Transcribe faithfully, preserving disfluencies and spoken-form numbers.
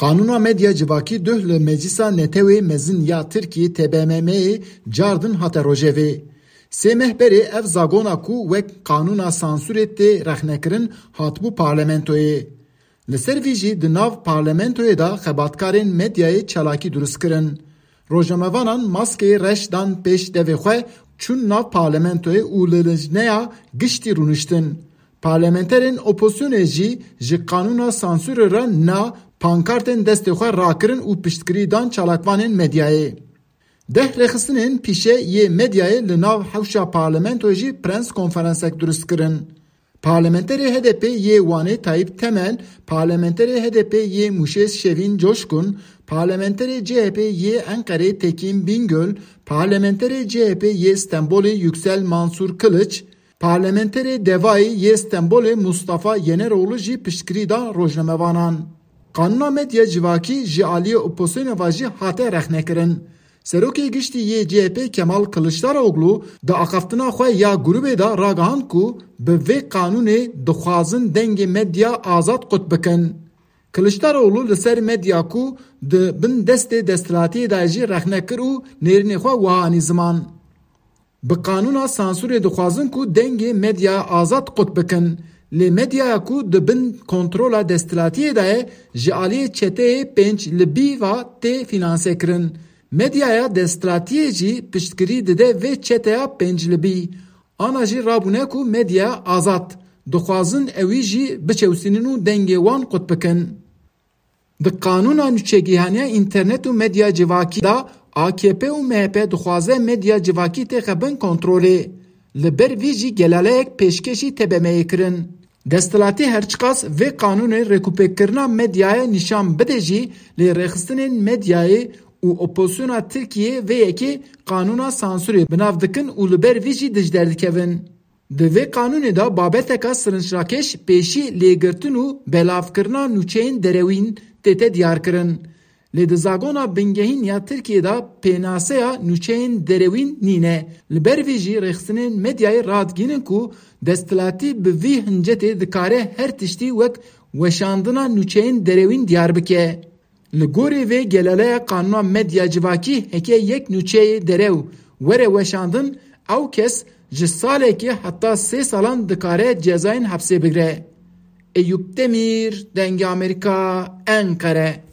Kanuna medya civakî duh li Meclisa Netewê Mezin ya Tirkiye T B M M'yê cardin hate rojevê. Sê mehberê ev zagona ku wek kanûna sansûrê tê rexnekirin hatibû parlamentoyê. Li ser vî jî di nav parlamentoyê da xebatkarên medyayê çalakî durust kirin. Rojnamevanan maskeyê reş dan pêş devê xwe çûn nav parlamentoyê û li lijneya giştî rûniştin. Parlamenterên opozisyonê jî ji kanûna sansûrê re na pankartên destê xwe rakirin û piştgirî dan çalakvanên medyayê. Deh rexistinên pîşe yê medyayê li nav hewşa parlamentoyê jî prens konferansek durust kirin. Parlamenterê H D P yê Wanê Tayyip Temel, parlamenterê H D P yê Muşêz Şevîn Coşkun, parlamenterê C H P yê Enqerê Tekin Bingöl, parlamenterê C H P yê Stenbolê Yüksel Mansur Kılıç, parlamenterê Devayê yê Stenbolê Mustafa Yeneroğlu jî piştgirî da rojnamevanan. Kanûna medya civakî ji aliyê opozisyona jî hate rexnekirin. Serokê giştî yê C H P Kemal Kılıçdaroğlu di axaftina xwe ya grûpê da ragihand ku bi vê kanûnê dixwazin dengê medya azad qut bikin. Kılıçdaroğlu li ser medya ku di bin destê desthilatiyê de jî rexnekir û nêrînê xwe wiha anî ziman. Bi kanûna sansûrê dixwazin ku dengê medya azad qut bikin. Lê medyaya ku di bin kontrola desthilatiyê de ye ji aliyê çeteyê pênc li bîva tê finansekirin. Medyaya desthilatiyê jî piştgirî dide vê çeteya pêncilibî. Ana jî rabûne ku medya azad. Dixwazin ewî jî biçewsînin û dengê wan qut bikin. Di kanûna nûçegihaniya înternet û medya civakî da A K P û M H P dixwaze medya civakî tê xebin kontrolê. Li ber vî jî gelaleyek pêşkêşî T B M Y'ê kirin. Desthilatî herçiqas vê kanûnê rekûpêkkirina medyaya nîşan bide jî lê rêxistinên medyayê û opozisyona Tirkiye vê yekê kanûna sansûrê binav dikin û li ber vî jî dijber dikevin. Di vê kanûnê da babeteka sirinçrakêş pêşî lêgirtin û belavkirina nûçeyên derewîn tê te diyarkirin. Lê di zagona bingehîn ya Tirkiye da pênaseya nûçeyên derewîn nîne. Li ber vî jî rêxistinên medyayê radgînin ku desthilatî bi vî hincetê dikare her tiştî wek weşandina nûçeyên derewîn diyar bike. Li gorî vê gelaleya kanûna medya civakî heke yek nûçeyê derew were weşandin, ew kes ji salekê heta sê salan dikare cezayên hepsê bigire. Eyüp Demir, Dengê Amerîka, Enqere.